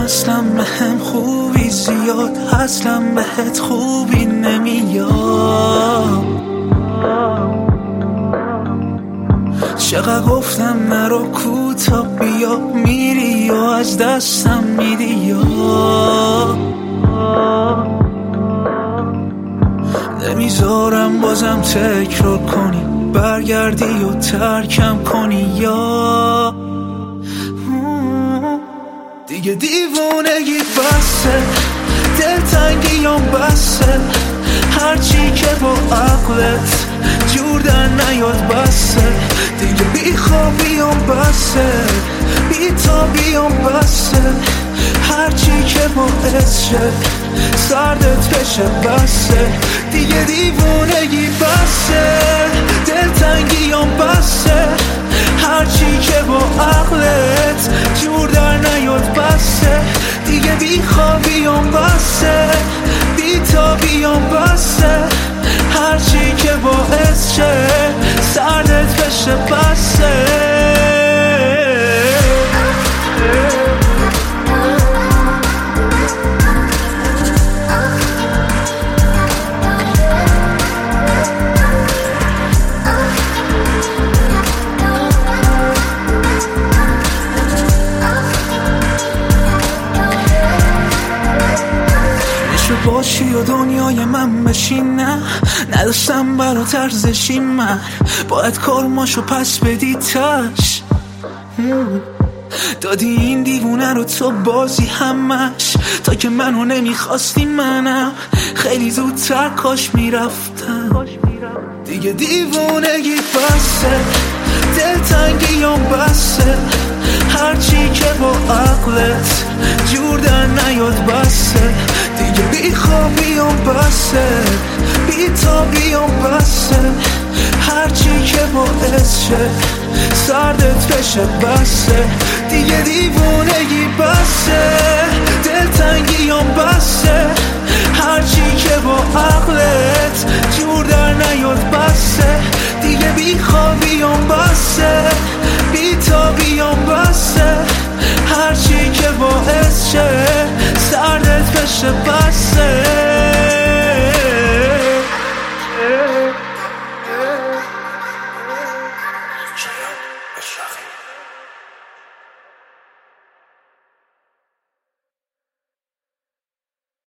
اصلا بهم خوبی زیاد، اصلا بهت خوبی نمیاد. چقدر گفتم نرو کوتا بیا، میری و از دستم میدی یا نمیذارم بازم تکرار کنی، برگردی و ترکم کنی یا دیگه دیوونگی بسه، دلتنگیام بسه، هرچی که با عقلت جور در نیاد بسه، دیگه بی خوابیام بسه، بی تابیام بسه، هرچی که باعث شه سردت بشه بسه، دیگه دیوونگی بسه، دلتنگیام بسه، هرچی که با عقلت جور در نیاد بسه، دیگه بی خوابیام بسه، بی تابیام بسه، هرچی که باعث شه سردت بشه بسه. باشی و دنیای من بشی، نه نداشتم برات ارزشی، من باید کارماشو پس بدی تش دادی این دیوونه رو تو بازی همش، تا که منو نمیخواستی منم خیلی زودتر کاش میرفتم، دیگه دیوونگی بسه، دلتنگیام بسه، هرچی که با عقلت جور در نیاد بسه، دیگه بی خوابیام بسه، بی تابیام بسه، هرچی که باعث شه سردت بشه بسه، دیگه دیوونگی بسه، دلتنگیام بسه، هرچی که با عقلت جور در نیاد بسه، دیگه بی خوابیام بسه، بی تابیام بسه، هرچی که باعث شه سردت بشه بسه. شاید اشرقی